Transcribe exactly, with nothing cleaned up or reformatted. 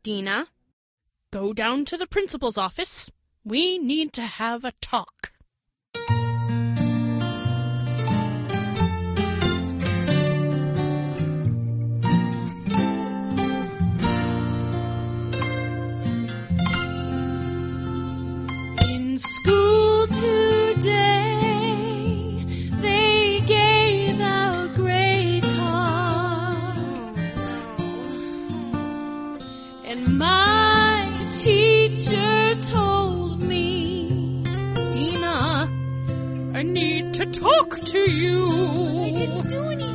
Dina, go down to the principal's office. We need to have a talk. In school today, they gave out grade cards, and my teacher told me, Dina, I need to talk to you.